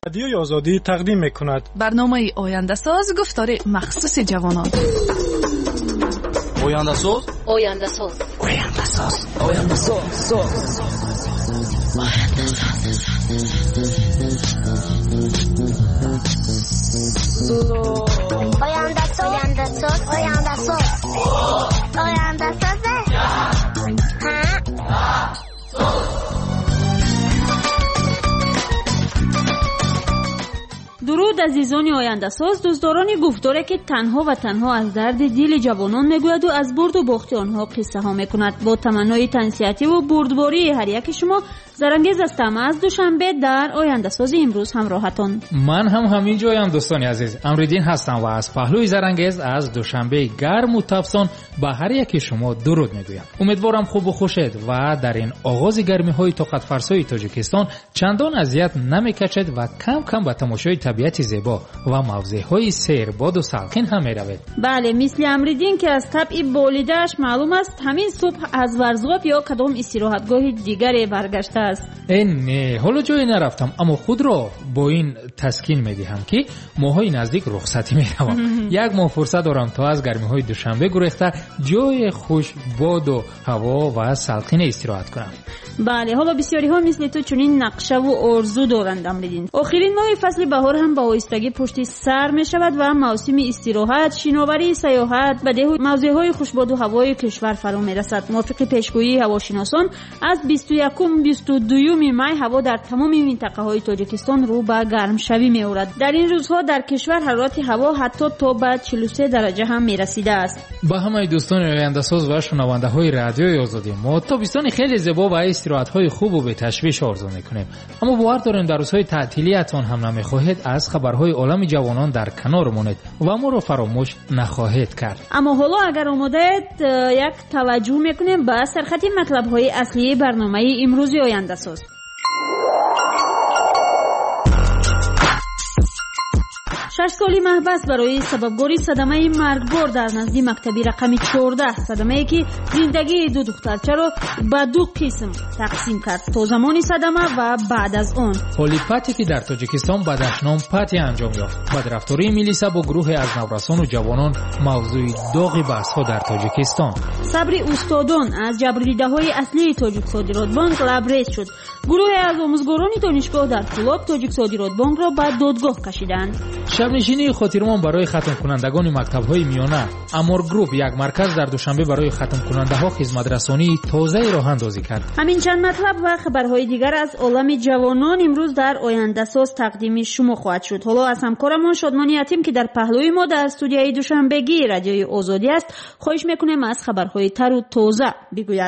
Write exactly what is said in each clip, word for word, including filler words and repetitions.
رادیوی آزادی تقدیم می‌کند برنامه آینده ساز گفتار مخصوص جوانان. آینده ساز آینده ساز آینده ساز آینده ساز آینده ساز آینده ساز آینده ساز آینده ساز درود عزیزان آینده ساز، دوستداران گفتاره که تنها و تنها از درد دل جوانان میگوید و از برد و باخت آنها قصه ها میکند. با تمنای تنصیحاتی و بردباری هر یک شما زرنگیز هستم از دوشنبه در آینده ساز امروز همراهتان. من هم همینجایم دوستان عزیز، امردین هستم و از پهلوی زرنگیز از دوشنبه گرم و تابستان به هر یک شما درود میگویم. امیدوارم خوب و خوشید و در این آغاز گرمی های طاقت فرسای تاجیکستان چندان اذیت نمیکشید و کم کم به تماشای طبیعت زیبا و موضع های سیر باد و سلخین هم میروید. بله، مثل امردین که از طبع بولیده‌اش معلوم است همین صبح از ورزگاه یا کدام استراحتگاه دیگری برگشته است. این نه، حالا جایی نرفتم اما خود را با این تسکین میدهم که ماهای نزدیک رخصتی میروم. یک ماه فرصت دارم تا از گرمی های دوشنبه گریخته جای خوش باد و هوا و سلخین استراحت کنم. بله، حالا بسیاری ها مثل تو چنین نقشه و آرزو دارند امردین. آخرین ماه فصل بهار هم با آهستگی پشت سر می شود و موسم استراحت، شناوری، سیاحت به موضع های خوشباد و هوای کشور فرا می رسد. موافق پیشگویی هواشناسان از بیست و یکم بیست و دوم می هوا در تمام منطقه های تاجیکستان رو به گرم شوی می آورد. در این روزها در کشور حرارت هوا حتی تا به چهل و سه درجه هم می رسیده است. با همه دوستان آینده ساز و شنونده های رادیوی آزادی، ما تابستان خیلی زیبا و استراحت های خوب و به تشویش آرزو میکنیم، اما باور داریم در روزهای تعطیلیتان هم نمیخواهید از خبرهای عالم جوانان در کنار مونید و ما رو فراموش نخواهید کرد. اما حالا اگر آمادید یک توجه میکنیم به سرخط مطلب های اصلی برنامه امروزی آینده ساز. شش سالی محبس برای سببگاری صدمه مرگبار در نزد مکتبی رقم چهارده، صدمه‌ای که زندگی دو دخترچه را به دو قسم تقسیم کرد، تا زمان صدمه و بعد از آن. هولیپاتی که در تاجیکستان به دشنام پاتی انجام یافت. بدرفتاری میلیسا با گروه از نورسان و جوانان موضوع داغ بحث‌ها در تاجیکستان. صبر استادان از جبرانیده‌های اصلی تاجیک صادرات بانک لبریز شد. گروه از آموزگاران دانشگاه در طلاب تاجیک صادرات بانک را به دادگاه کشیدند. شبنشینی خاطرمان برای ختم کنندگان مکتب‌های میانه، امور گروپ یک مرکز در دوشنبه برای ختم کننده‌ها خدمت رسانی تازه راه اندازی کرد. همین چند مطلب و خبرهای دیگر از عالم جوانان امروز در آینده ساز تقدیم شما خواهد شد. حالا از همکارمان شادمانی یتیم که در پهلوی ما در استودیوی دوشنبگی رادیوی آزادی است خواهش میکنیم از خبرهای تر و تازه بگوید.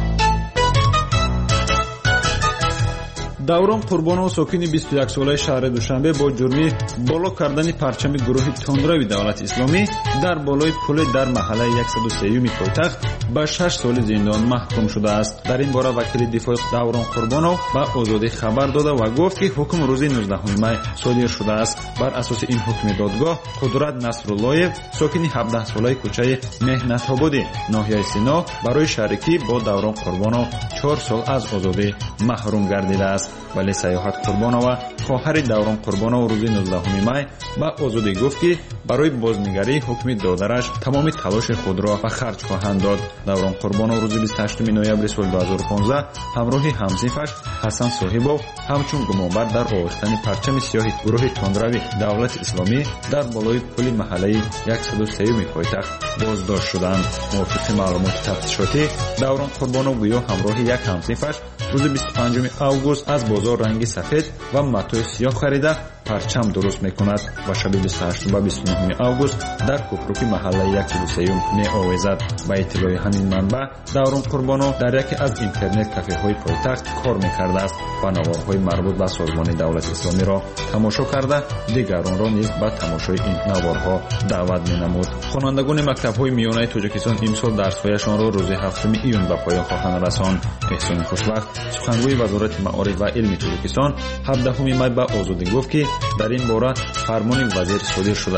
даврон қурбонов сокини бисту як солаи шаҳри душанбе бо ҷурми боло кардани парчами гурӯҳи тундрави давлати исломӣ дар болои пуле дар маҳаллаи яксаду сеюми пойтахт ба шаш соли зиндон маҳкум шудааст. дар ин бора вакили дифои даврон қурбонов ба озодӣ хабар дода ва гуфт ки ҳукм рӯзи нуздаҳуми май содир шудааст. бар асоси ин ҳукми додгоҳ қудрат насруллоев сокини ҳабдаҳсолаи кӯчаи меҳнатободи ноҳияи сино барои шарикӣ бо даврон қурбонов чор сол аз озодӣ маҳрум гардидааст. ولی سیاحت قربانова خواهر دوران قربانov روز نوزدهم مای با آزادی گفت که برای بازنگری حکم دادرش تمام تلاش خود را به خرج خواهند داد. دوران قربانov روز بیست و هشتم نوامبر سال دو هزار و پانزده همراه همسیفش حسن صاحبov همچون گمانبر در آویختن پرچم سیاه گروه تندروی دولت اسلامی در بالای پل محله صد و سه پایتخت بازداشت شدند. موافق معلومات تفتیشاتی دوران قربانov گویا همراه یک همسیفش روز بیست و پنجم آگوست از بازار رنگی سفید و متوی سیاه خریده پرچم درست میکند و شب بیست و هشتم و بیست و نهم آگوست در کوپروکی محله صد و سه می آویزد. با اطلاع همین منبع دوران قربانov در یکی از اینترنت کافه های پایتخت کار میکرده است و نوارهای مربوط به سازمان دولت اسلامی را تماشا کرده دیگران را نیز به تماشای این نوارها دعوت مینمود. خوانندگان مکتب های میانه تاجیکستان امسال درس‌هایشان را روز هفتم ایون به پایان خواهند رساند. احسان خوشبخت سخنگوی وزارت معارف و علم تاجیکستان هفدهم مای به آزادی گفت که در این باره فرمان وزیر صادر شده است.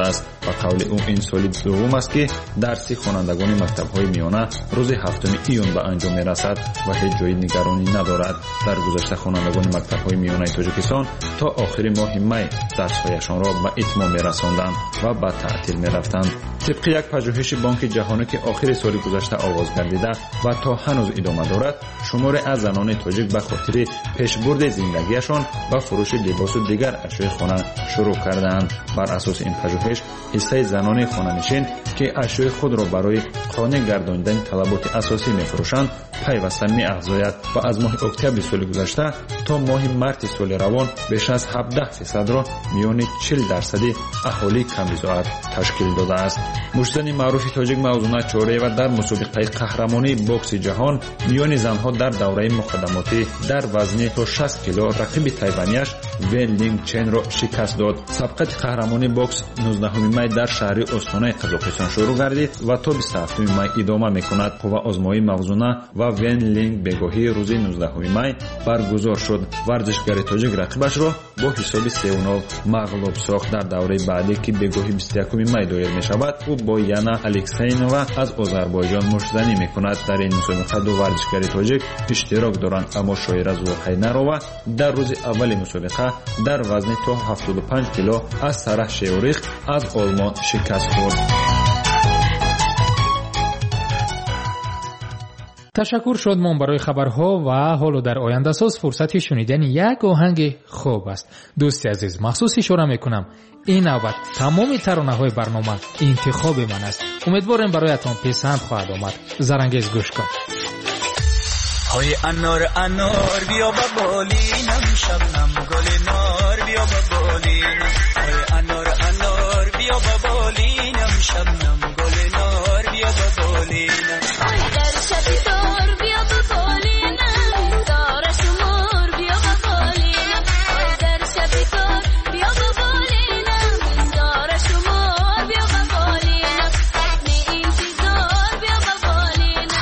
ба қавли ӯ ин соли дуввум аст ки дарси хонандагони мактабҳои миёна рӯзи ҳафтуми июн ба анҷом мерасад ва ҳеҷ ҷои нигаронӣ надорад. дар гузашта хонандагони мактабҳои миёнаи тоҷикистон то охири моҳи май дарсҳояшонро ба итмом мерасонданд ва ба таътил мерафтанд. тибқи як пажӯҳиши бонки ҷаҳонӣ ки охири соли гузашта оғоз гардида ва то ҳанӯз идома дорад, шуморе аз занони тоҷик ба хотири пешбурди зиндагиашон ба фурӯши либосу дигар ашёи хона шурӯъ кардаанд. бар асоси ин пажӯҳиш ҳиссаи занони хонанишин ки ашёи худро барои қонеъ гардонидани талаботи асосӣ мефурӯшанд пайваста меафзояд ва аз моҳи октябри соли гузашта то моҳи марти соли равон беш аз ҳабдаҳ фисадро миёни чил дарсади аҳолии камбизоат ташкил додааст. мушзани маъруфи тоҷик мавзуна чораева дар мусобиқаи қаҳрамонии бокси ҷаҳон миёни занҳо дар давраи муқаддамотӣ дар вазни то шаст кило рақиби тайваниаш Вен Линг Ченро шикаст дод. сабқати қаҳрамонии бокс нуздаҳуми май дар шаҳри остонаи қазоқистон шурӯъ гардид ва то бисту ҳафтуми май идома мекунад. қувваозмоии мавзуна ва Вен Линг бегоҳии рӯзи нуздаҳуми май баргузор шуд. варзишгари тоҷик рақибашро бо ҳисоби сеу нол мағлуб сохт. дар давраи баъде ки бегоҳи бисту якуми май доир мешавад, ӯ бо Яна Алексейнова аз Озарбойҷон мушзанӣ мекунад. дар ин мусобиқа ду варзишгари тоҷик иштирок доранд, аммо шоира Зулҳайнарова дар рӯзи аввали мусобиқа дар вазни то ҳафтоду панҷ кило аз Сараҳ Шеорих аз Олмон шикаст хӯрд. ташаккур шодмон барои хабарҳо ва ҳоло дар ояндасоз фурсати шунидани як оҳанги хуб аст. дӯсти азиз, махсус ишора мекунам ин навбат тамоми таронаҳои барнома интихоби ман аст. умедворем бароятон писанд хоҳад омад. зарангез гӯш кун. های انار انار بیا با بالینم شبنم گل نار بیا با بالینم های انار انار بیا با بالینم شبنم گل نار بیا با بالینم های در شب دار بیا با بالینم دار شمار بیا با بالینم های در شب دار بیا با بالینم دار شمار بیا با بالینم می انتظار بیا با بالینم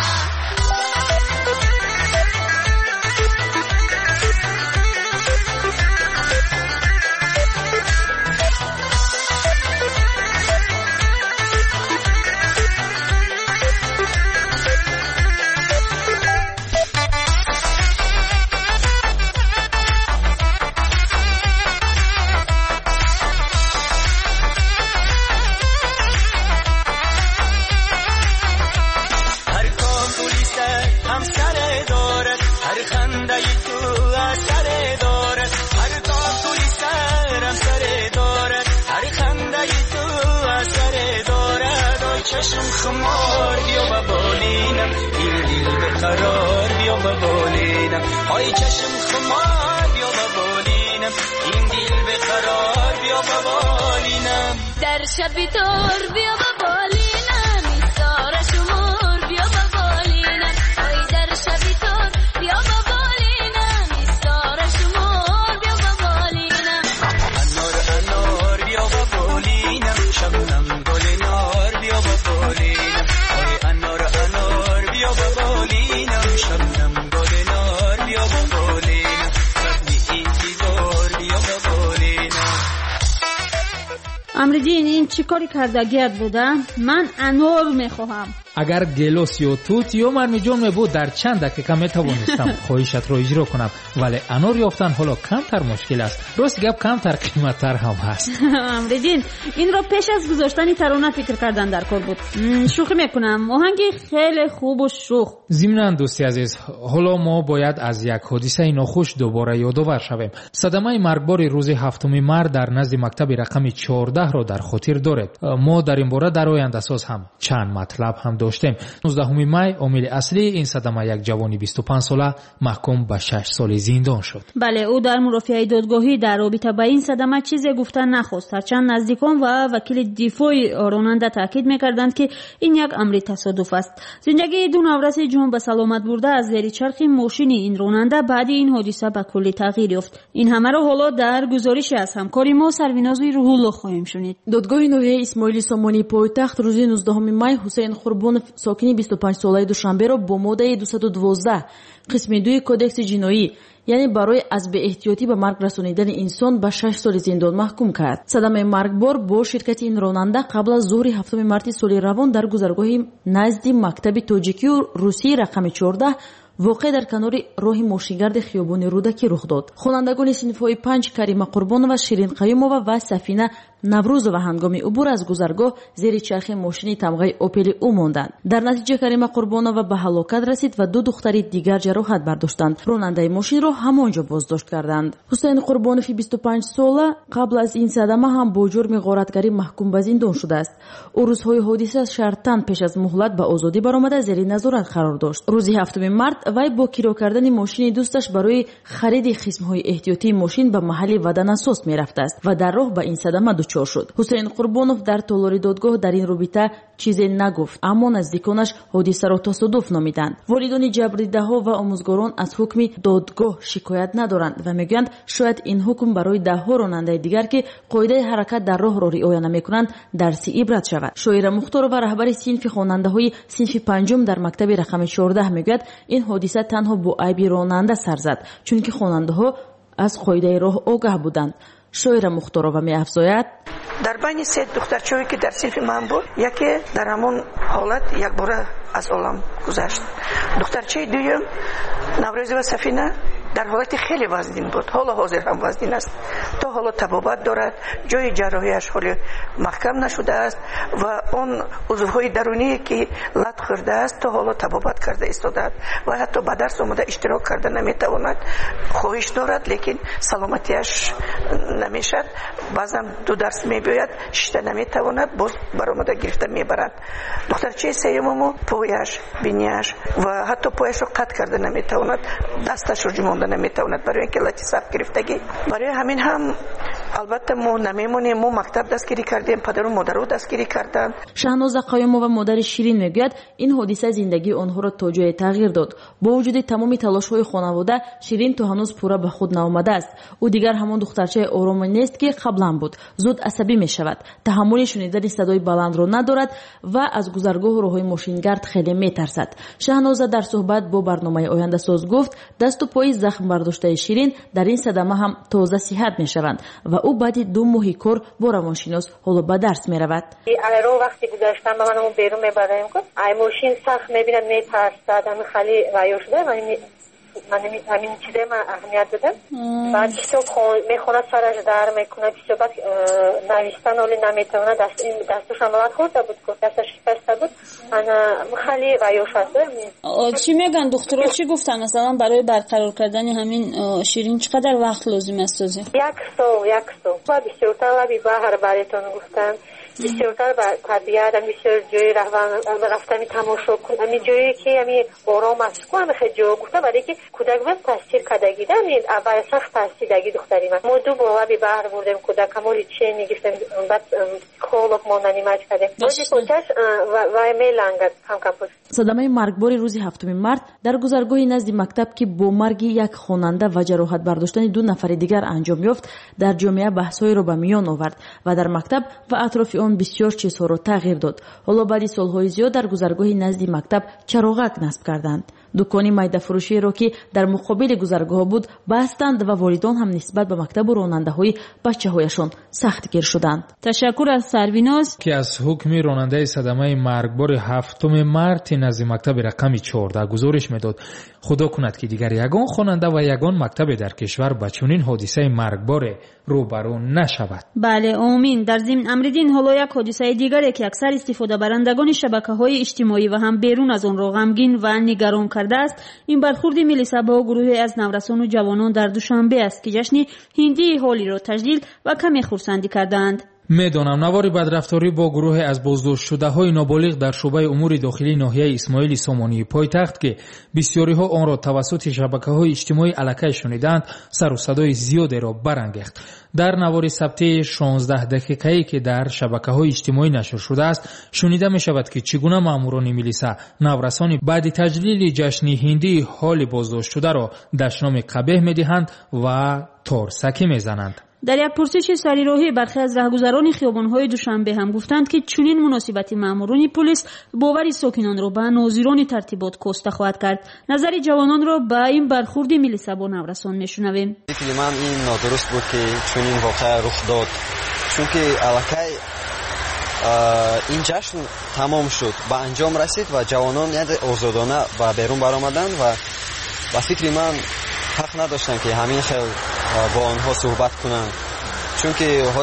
چشم خمار بیا با بالینم این دل به قرار بیا با بالینم های چشم خمار بیا با بالینم این دل به قرار بیا با بالینم در شب تار بیا با بالینم ایثار شمار بیا با بالینم های در شب تار بیا با بالینم ایثار شمار بیا با بالینم انار انار بیا با بالینم شبنم گل نار بیا با بالینم های انار انار بیا با بالینم شبنم گل نار بیا با بالینم رقمی انتظار بیا با بالینم. امریدین این چی کاری کردگیت بوده؟ من انار میخواهم. اگر گلوس یا توت یا مرمیجان میبود در چند دقیقه میتوانستم خواهشت را اجرا کنم، ولی انار یافتن حالا کمتر مشکل است. راست گپ کمتر قیمتتر هم هست. امریدین این را پیش از گذاشتن ترانه فکر کردن در کار بود. شوخی میکنم، آهنگی خیلی خوب و شوخ. ضمناً دوستی عزیز، حالا ما باید از یک حادثه ناخوش دوباره یادآور شویم. صدمه مرگبار روز هفتم مارس در نزد مکتب رقم چهارده را در خاطر دارید. ما در این باره در آینده ساز هم چند مطلب هم داشتیم. نوزدهم مای عامل اصلی این صدمه یک جوانی بیست و پنج ساله محکوم به شش سال زندان شد. بله، او در مرافعه دادگاهی در رابطه با این صدمه چیزی گفتن نخواست. هرچند نزدیکان و وکیل دفاع راننده تاکید میکردند که این یک امر تصادف است. زندگی دو نورس جان به سلامت برده از زیر چرخ ماشین این راننده بعد این حادثه به کلی تغییر یافت. این همه را حالا در گزارش از همکار ما سرویناز روح الله خواهیم شنید. دادگاه ناحیه اسماعیل سامانی پایتخت روز نوزدهم مای حسین قربان Qurбонов сокини бисту панҷ солаи Душанберо бо моддаи дуюз и дувоздаҳ қисми дуи кодекси ҷиноӣ, яъне барои аз беэҳтиётӣ ба марг расонидани инсон ба шаш соли зиндон маҳкум кард. Садамаи маргбор бо ширкати ин ронанда қабл аз зуҳри ҳафтуми марти соли равон дар гузаргоҳи назди мактаби тоҷикию русии рақами чордаҳ воқеъ дар канори роҳи мошингарди хиёбони Рудакӣ рух дод. Хонандагони синфҳои панҷ Карима Қурбонова, Ширин Қаюмова ва Сафина Наврӯзова ҳангоми убур аз гузаргоҳ зери чархи мошини тамғаи Опели ӯ монданд. Дар натиҷа Карима Қурбонова ба ҳалокат расид ва ду духтари дигар ҷароҳат бардоштанд. Ронандаи мошинро ҳамонҷо боздошт карданд. Ҳусейн Қурбонови бисту панҷ сола қабл аз ин садама ҳам бо ҷурми ғоратгарӣ маҳкум ба зиндон шудааст. ӯ рӯзҳои ҳодиса шартан пеш аз муҳлат ба озодӣ баромада зери назорат қарор дошт. рӯзи ҳафтуми март вай бо киро кардани мошини дӯсташ барои хариди қисмҳои эҳтиётии мошин ба маҳалли ваданасос мерафтааст ва дар роҳ ба ин садама дучор шуд. Ҳусейн Қурбонов дар толори додгоҳ дар ин рубита чизе нагуфт, аммо наздиконаш ҳодисаро тасодуф номиданд. Волидони ҷабрдидаҳо ва омӯзгорон аз ҳукми додгоҳ шикоят надоранд ва мегӯянд шояд ин ҳукм барои даҳҳо ронандаи дигар ки қоидаи ҳаракат дар роҳро риоя намекунанд дарси ибрат шавад. Шоира Мухторова, раҳбари синфи хонандаҳои синфи панҷум дар мактаби рақами чордаҳ мегӯяд ин ҳодиса танҳо бо айби ронанда сар зад, чунки хонандаҳо аз қоидаи роҳ огаҳ буданд. Шоира Мухторова меафзояд: дар байни се духтарчое ки дар синфи ман буд, яке дар ҳамон ҳолат якбора аз олам гузашт. Духтарчаи дуюм Наврӯзова Сафина дар ҳолати хеле вазнин буд, ҳоло ҳозир ҳам вазнин аст. То ҳоло табобат дорад, ҷои ҷарроҳияш ҳоло маҳкам нашудааст ва он узвҳои даруние ки лат хӯрдааст то ҳоло табобат карда истодааст ва ҳатто ба дарс омада иштирок карда наметавонад. хоҳиш дорад, лекин саломатияш намешад. баъзан ду дарс мебиёяд, шишта наметавонад, боз баромада гирифта мебаранд. духтарчаи сеюмуму пояш, бинияш ва ҳатто пояшро қатъ карда наметавонад, дасташро ҷумонда наметавонад барои ин ки лати сабт гирифтагӣ. барои ҳамин ҳам албатта мо намемонем, мо мактаб дастгирӣ кардем, падару модаро дастгирӣ карданд. Шаҳноза Қаюмова, модари Ширин, мегӯяд ин ҳодиса зиндагии онҳоро то ҷое тағйир дод. бо вуҷуди тамоми талошҳои хонавода, Ширин то ҳанӯз пурра ба худ наомадааст. ӯ дигар ҳамон духтарчаи ороме нест ки қаблан буд. зуд асабӣ мешавад, таҳаммули шунидани садои баландро надорад ва аз гузаргоҳу роҳҳои мошингард хеле метарсад. Шаҳноза дар суҳбат бо барномаи Ояндасоз гуфт, дасту пои захм бардоштаи Ширин дар ин садама ҳам тоза сиҳат мешаванд ва ӯ баъди ду моҳи кор бо равоншинос ҳоло ба дарс меравад. айро вақти гузаштан ба манамон берун мебараем ку ай мошин сахт мебинад метарсад, ҳамин хали вайё шуда, من همین چیزه من اهمیت دادم. بعد کتاب میخونه سرش در میکنه، کتاب بعد نوشتن ولی نمیتونه، دست این دستش عملات خورده بود که دستش شکسته بود. من خیلی ویوش هستم. چی میگن دکترها چی گفتن مثلا برای برقرار کردن همین شیرین چقدر وقت لازم است؟ یک سال یک سال. و بسیارتر لبی بحر برایتون گفتن. بسیارتر با طبیعت هم بسیار جایی رفتن تماشا کن، همین جایی که همین آرام است که همین خیلی جا گفته برای که کودک وقت تاثیر کدگی ده، همین اول سخت تاثیر دگی دختری من. ما دو با لبی بحر بردیم کودک همولی چه نگیستم بعد خالق ماندنی ماج کردیم. روزی کودک و میلنگد هم کپوش. صدمه مرگباری روزی هفتم مارت در گذرگاهی نزد مکتب که با مرگ یک خواننده و جراحت برداشتن دو نفر دیگر انجام یافت، در جامعه بحث‌های را به میان آورد و در مکتب و اطراف آن بسیار چیزها را تغییر داد. حالا بعد سالهای زیاد در گذرگاهی نزد مکتب چراغک نصب کردند. دکانی میده فروشی را که در مقابل گذرگاه بود بستند و والدان هم نسبت به مکتب و راننده‌های بچه‌هایشان سختگیر شدند. تشکر از سرویناز که از حکم راننده صدمه مرگبار هفتم مارت نزد مکتب رقم چهارده گزارش میداد. خدا کند که دیگر یگان خواننده و یگان مکتب در کشور با چنین حادثه مرگبار روبرو نشود. بله آمین. در ضمن امردین حالا یک حادثه دیگری که اکثر استفاده برندگان شبکه‌های اجتماعی و هم بیرون از آن را غمگین و نگران کرده است، این برخورد ملی صبا گروهی از نورسان و جوانان در دوشنبه است که جشن هندی هولی را تجلیل و کمی خرسندی کردند. میدانم نواری بدرفتاری با گروه از بازداشت شده های نابالغ در شعبه امور داخلی ناحیه اسماعیل سامانی پایتخت که بسیاری ها آن را توسط شبکه‌های اجتماعی الکی شنیدند سر و صدای زیادی را برانگیخت. در نوار ثبت شانزده دقیقه‌ای که در شبکه‌های اجتماعی نشر شده است شنیده می شود که چگونه ماموران ملیسا نورسان بعد تجلیل جشن هندی حال بازداشت شده را دشنام قبیح می‌دهند و تارسکی می‌زنند. در یک پرسش سریراهی برخی از رهگذران خیابان‌های دوشنبه هم گفتند که چنین مناسبتی ماموران پلیس باور ساکنان را به ناظران ترتیبات کاسته خواهد کرد. نظر جوانان را به این برخورد ملی سبا نورسان میشنویم. فکر من این نادرست بود که چنین واقعه رخ داد، چون که الکی این جشن تمام شد، به انجام رسید و جوانان آزادانه و بیرون برآمدند و با فکر من حق نداشتن که همین خیلی با آنها صحبت کنند، چون که